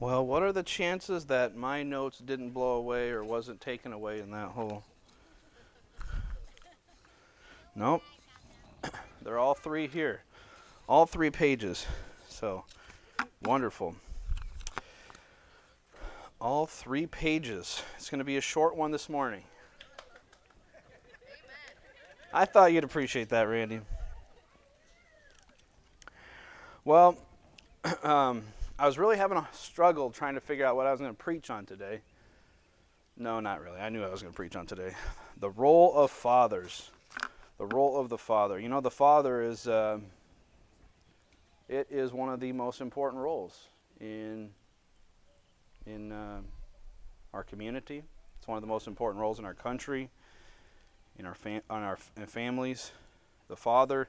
Well, what are the chances that my notes didn't blow away or wasn't taken away in that hole? Nope. They're all three here. All 3 pages. So, wonderful. All 3 pages. It's going to be a short one this morning. I thought you'd appreciate that, Randy. Well, I was really having a struggle trying to figure out what I was going to preach on today. No, not really. I knew I was going to preach on today. The role of fathers. The role of the father. You know, the father is, it is one of the most important roles in our community. It's one of the most important roles in our country, in our families. The father,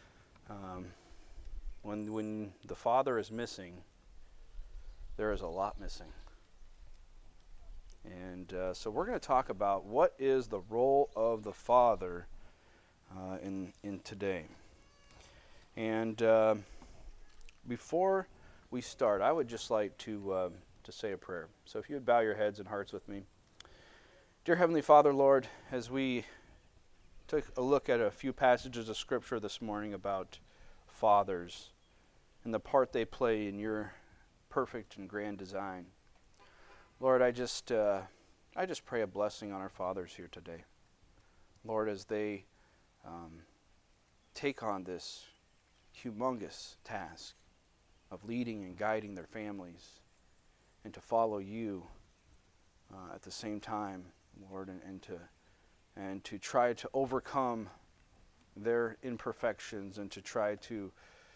when the father is missing, there is a lot missing. And so we're going to talk about what is the role of the father in today. And before we start, I would just like to say a prayer. So if you would bow your heads and hearts with me. Dear Heavenly Father, Lord, as we took a look at a few passages of Scripture this morning about fathers and the part they play in your perfect and grand design, Lord, I just pray a blessing on our fathers here today. Lord, as they take on this humongous task of leading and guiding their families and to follow you at the same time, Lord, and to try to overcome their imperfections and to try to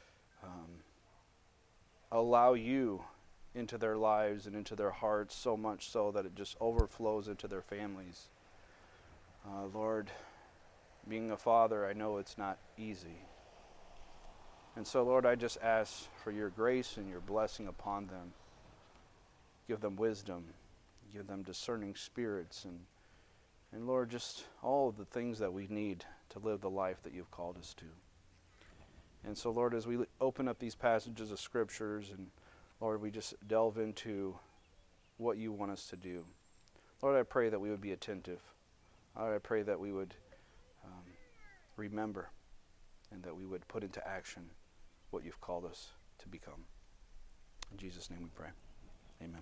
allow you into their lives and into their hearts, so much so that it just overflows into their families. Lord, being a father, I know it's not easy. And so, Lord, I just ask for your grace and your blessing upon them. Give them wisdom. Give them discerning spirits. And Lord, just all of the things that we need to live the life that you've called us to. And so, Lord, as we open up these passages of Scriptures, and Lord, we just delve into what you want us to do. Lord, I pray that we would be attentive. Lord, I pray that we would remember and that we would put into action what you've called us to become. In Jesus' name we pray. Amen.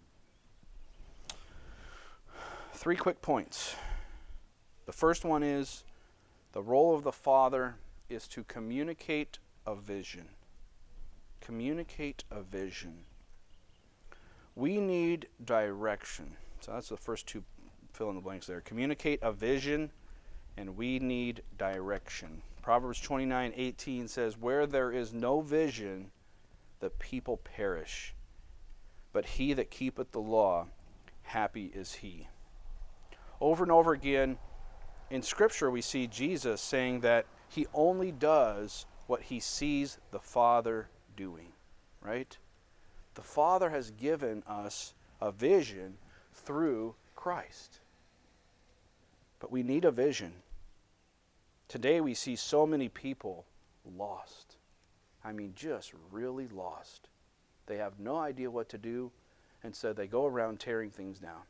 3 quick points. The first one is the role of the father is to communicate a vision. Communicate a vision. We need direction. So that's the first 2 fill in the blanks there. Communicate a vision, and we need direction. Proverbs 29:18 says, "Where there is no vision, the people perish. But he that keepeth the law, happy is he." Over and over again in Scripture, we see Jesus saying that he only does what he sees the Father doing, right? The Father has given us a vision through Christ. But we need a vision. Today we see so many people lost. I mean, just really lost. They have no idea what to do, and so they go around tearing things down.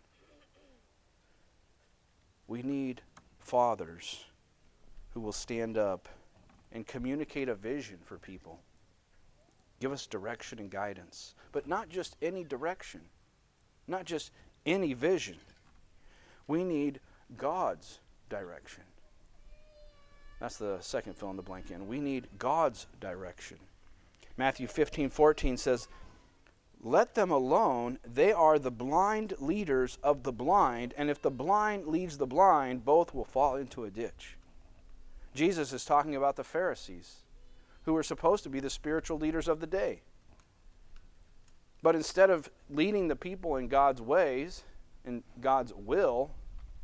We need fathers who will stand up and communicate a vision for people. Give us direction and guidance. But not just any direction. Not just any vision. We need God's direction. That's the second fill in the blank in. We need God's direction. Matthew 15:14 says, "Let them alone. They are the blind leaders of the blind, and if the blind leads the blind, both will fall into a ditch." Jesus is talking about the Pharisees, who were supposed to be the spiritual leaders of the day. But instead of leading the people in God's ways, in God's will,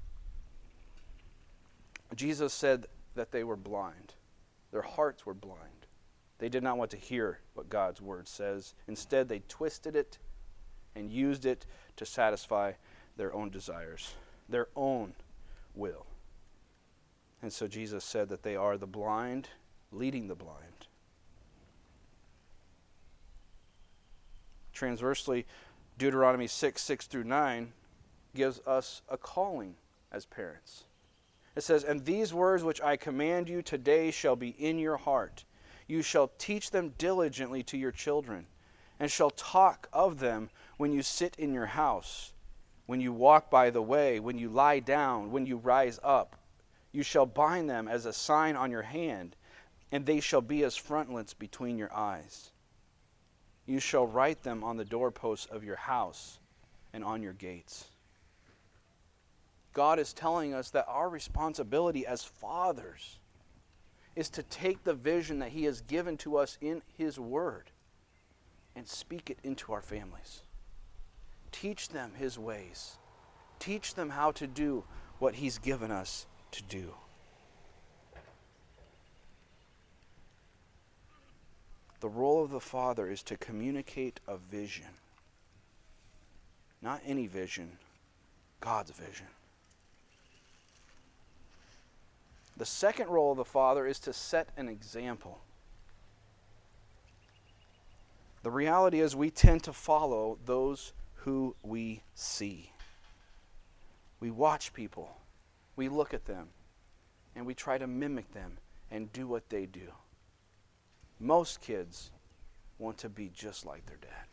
Jesus said that they were blind. Their hearts were blind. They did not want to hear what God's word says. Instead, they twisted it and used it to satisfy their own desires, their own will. And so Jesus said that they are the blind leading the blind. Transversely, Deuteronomy 6:6-9 gives us a calling as parents. It says, "And these words which I command you today shall be in your heart. You shall teach them diligently to your children, and shall talk of them when you sit in your house, when you walk by the way, when you lie down, when you rise up. You shall bind them as a sign on your hand, and they shall be as frontlets between your eyes. You shall write them on the doorposts of your house and on your gates." God is telling us that our responsibility as fathers is to take the vision that He has given to us in His Word and speak it into our families. Teach them His ways. Teach them how to do what He's given us to do. The role of the father is to communicate a vision. Not any vision, God's vision. The second role of the father is to set an example. The reality is we tend to follow those who we see. We watch people, we look at them, and we try to mimic them and do what they do. Most kids want to be just like their dad.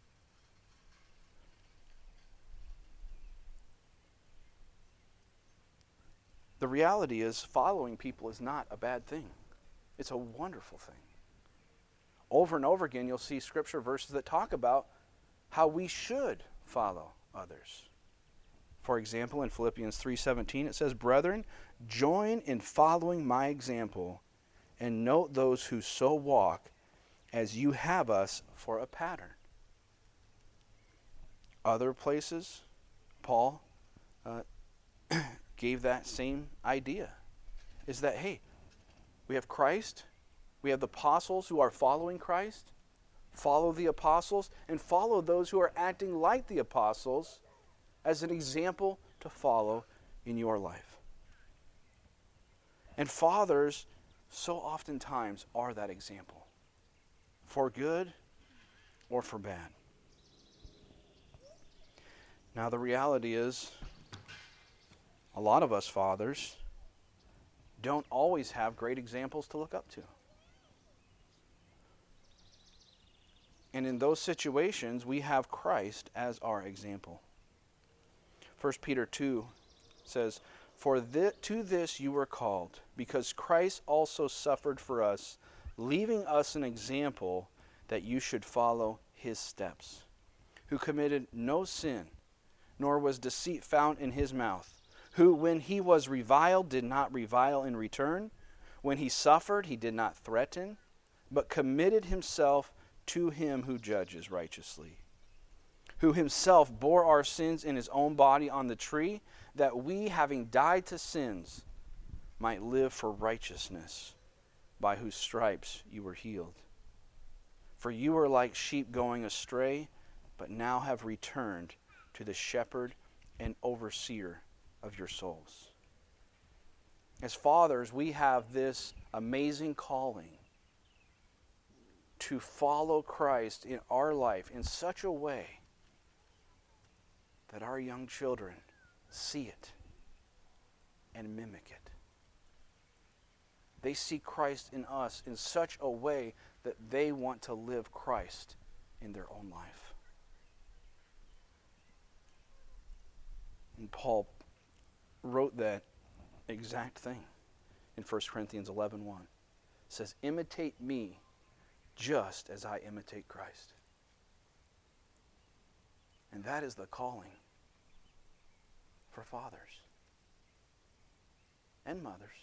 The reality is following people is not a bad thing. It's a wonderful thing. Over and over again, you'll see scripture verses that talk about how we should follow others. For example, in Philippians 3:17, it says, "Brethren, join in following my example, and note those who so walk as you have us for a pattern." Other places, Paul gave that same idea. Is that, hey, we have Christ, we have the apostles who are following Christ, follow the apostles, and follow those who are acting like the apostles as an example to follow in your life. And fathers so oftentimes are that example, for good or for bad. Now the reality is, a lot of us fathers don't always have great examples to look up to. And in those situations, we have Christ as our example. 1 Peter 2 says, "For to this you were called, because Christ also suffered for us, leaving us an example that you should follow His steps, who committed no sin, nor was deceit found in His mouth, who, when He was reviled, did not revile in return. When He suffered, He did not threaten, but committed Himself to Him who judges righteously, who Himself bore our sins in His own body on the tree, that we, having died to sins, might live for righteousness, by whose stripes you were healed. For you were like sheep going astray, but now have returned to the shepherd and overseer of your souls." As fathers, we have this amazing calling to follow Christ in our life in such a way that our young children see it and mimic it. They see Christ in us in such a way that they want to live Christ in their own life. And Paul wrote that exact thing in 1 Corinthians 11:1. It says, "Imitate me just as I imitate Christ." And that is the calling for fathers and mothers.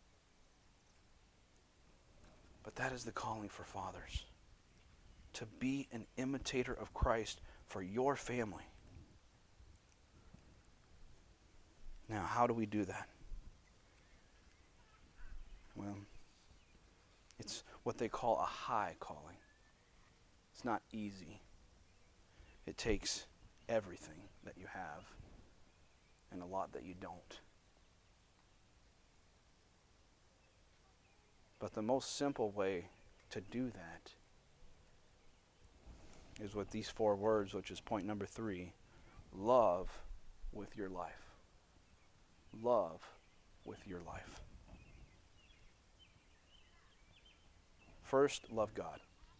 But that is the calling for fathers, to be an imitator of Christ for your family. Now, how do we do that? Well, it's what they call a high calling. It's not easy. It takes everything that you have and a lot that you don't. But the most simple way to do that is with these 4 words, which is point number 3. Love with your life. Love with your life. First, love God.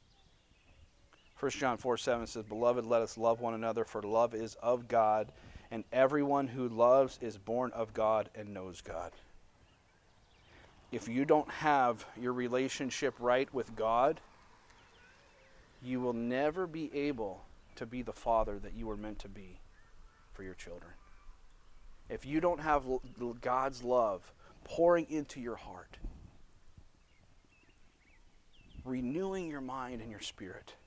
1 John 4:7 says, Beloved, let us love one another, for love is of God, and everyone who loves is born of God and knows God. If you don't have your relationship right with God, you will never be able to be the father that you were meant to be for your children. If you don't have God's love pouring into your heart, renewing your mind and your spirit,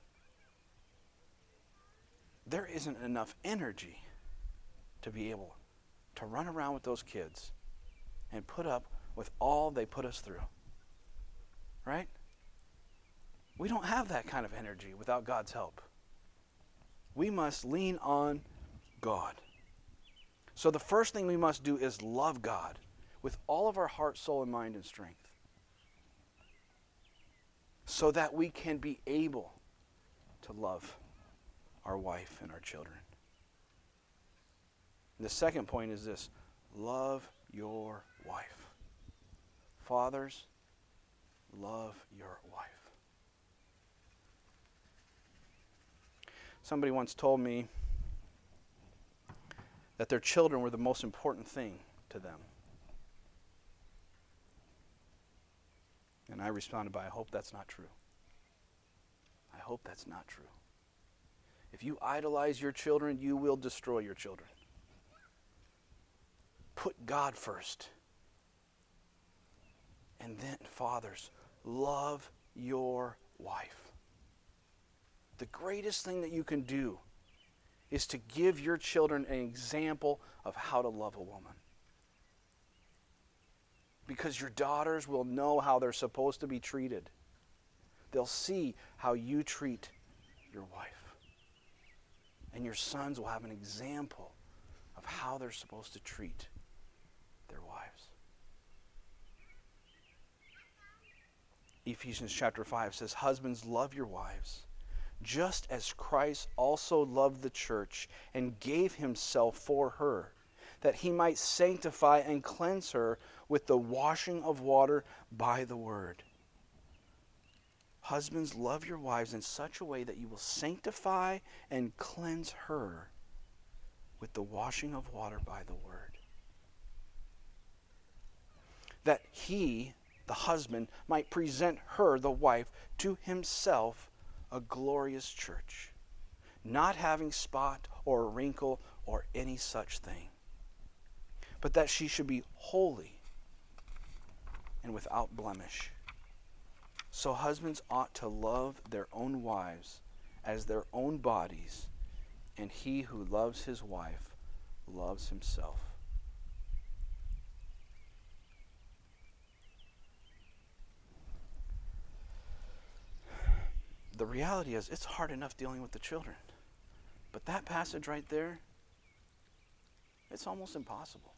there isn't enough energy to be able to run around with those kids and put up with all they put us through. Right? We don't have that kind of energy without God's help. We must lean on God. So the first thing we must do is love God with all of our heart, soul, and mind and strength, so that we can be able to love our wife and our children. And the second point is this: love your wife. Fathers, love your wife. Somebody once told me that their children were the most important thing to them. And I responded by, I hope that's not true. I hope that's not true. If you idolize your children, you will destroy your children. Put God first. And then, fathers, love your wife. The greatest thing that you can do is to give your children an example of how to love a woman. Because your daughters will know how they're supposed to be treated. They'll see how you treat your wife. And your sons will have an example of how they're supposed to treat their wives. Ephesians chapter 5 says, Husbands, love your wives, just as Christ also loved the church and gave himself for her, that he might sanctify and cleanse her with the washing of water by the word. Husbands, love your wives in such a way that you will sanctify and cleanse her with the washing of water by the word. That he, the husband, might present her, the wife, to himself, a glorious church, not having spot or wrinkle or any such thing, but that she should be holy and without blemish. So husbands ought to love their own wives as their own bodies, and he who loves his wife loves himself. The reality is, it's hard enough dealing with the children. But that passage right there, it's almost impossible.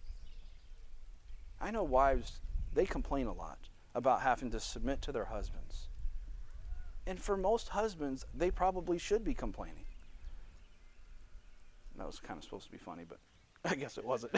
I know wives, they complain a lot about having to submit to their husbands. And for most husbands, they probably should be complaining. That was kind of supposed to be funny, but I guess it wasn't.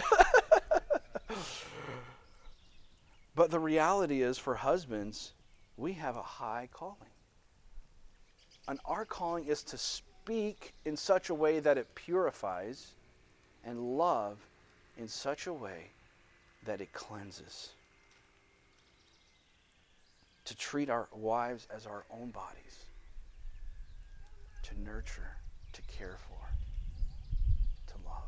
But the reality is, for husbands, we have a high calling. And our calling is to speak in such a way that it purifies, and love in such a way that it cleanses. To treat our wives as our own bodies. To nurture, to care for, to love.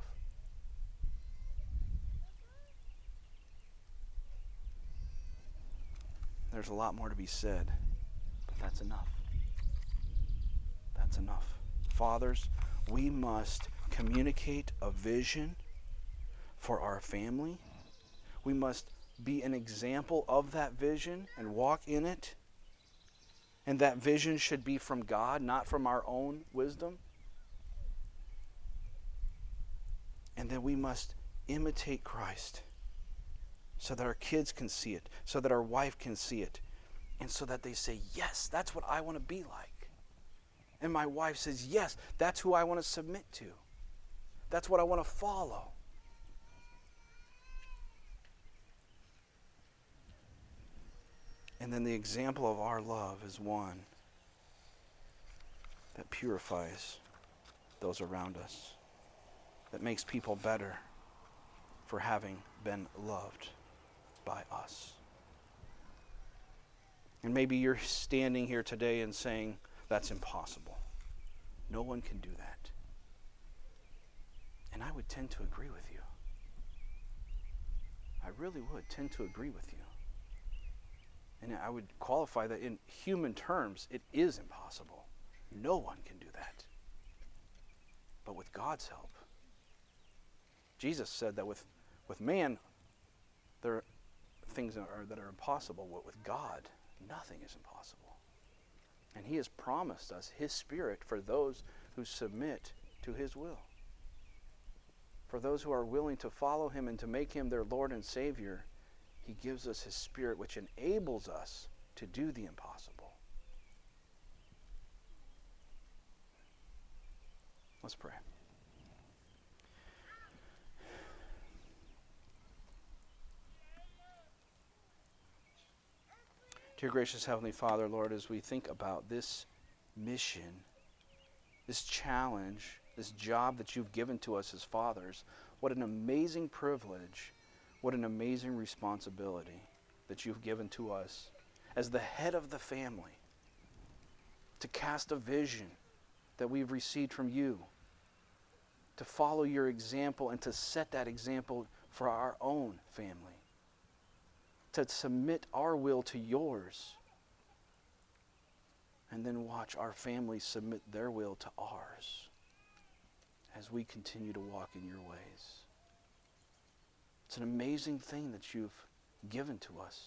There's a lot more to be said, but that's enough. That's enough. Fathers, we must communicate a vision for our family. We must be an example of that vision and walk in it. And that vision should be from God, not from our own wisdom. And then we must imitate Christ so that our kids can see it, so that our wife can see it, and so that they say, yes, that's what I want to be like. And my wife says, yes, that's who I want to submit to. That's what I want to follow. And then the example of our love is one that purifies those around us, that makes people better for having been loved by us. And maybe you're standing here today and saying, that's impossible. No one can do that. And I would tend to agree with you. I really would tend to agree with you. And I would qualify that in human terms, it is impossible. No one can do that. But with God's help. Jesus said that with man, there are things that are impossible. But with God, nothing is impossible. And he has promised us his Spirit for those who submit to his will. For those who are willing to follow him and to make him their Lord and Savior, he gives us his Spirit, which enables us to do the impossible. Let's pray. Dear gracious Heavenly Father, Lord, as we think about this mission, this challenge, this job that you've given to us as fathers, what an amazing privilege, what an amazing responsibility that you've given to us as the head of the family, to cast a vision that we've received from you, to follow your example and to set that example for our own family, to submit our will to yours, and then watch our families submit their will to ours as we continue to walk in your ways. It's an amazing thing that you've given to us.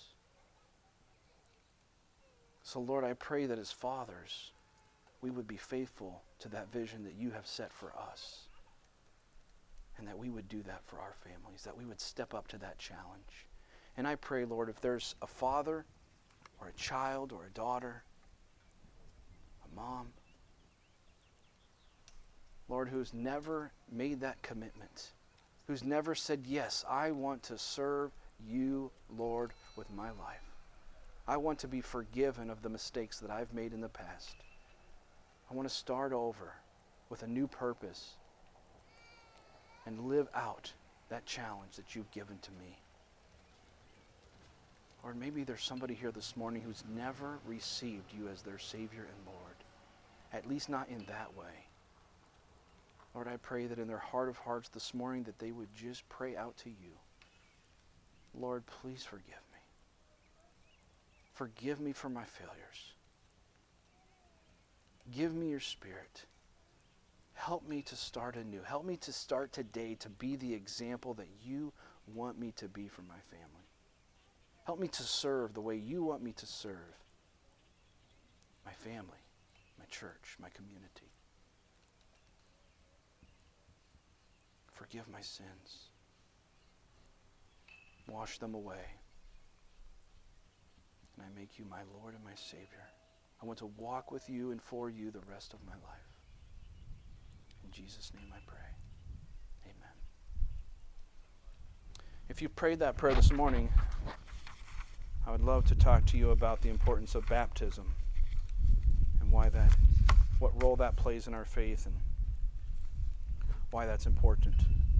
So Lord, I pray that as fathers, we would be faithful to that vision that you have set for us, and that we would do that for our families, that we would step up to that challenge. And I pray, Lord, if there's a father or a child or a daughter, a mom, Lord, who's never made that commitment, who's never said, yes, I want to serve you, Lord, with my life. I want to be forgiven of the mistakes that I've made in the past. I want to start over with a new purpose and live out that challenge that you've given to me. Or maybe there's somebody here this morning who's never received you as their Savior and Lord, at least not in that way. Lord, I pray that in their heart of hearts this morning that they would just pray out to you. Lord, please forgive me. Forgive me for my failures. Give me your Spirit. Help me to start anew. Help me to start today to be the example that you want me to be for my family. Help me to serve the way you want me to serve my family, my church, my community. Forgive my sins. Wash them away. And I make you my Lord and my Savior. I want to walk with you and for you the rest of my life. In Jesus' name I pray. Amen. If you prayed that prayer this morning, I would love to talk to you about the importance of baptism and what role that plays in our faith and why that's important.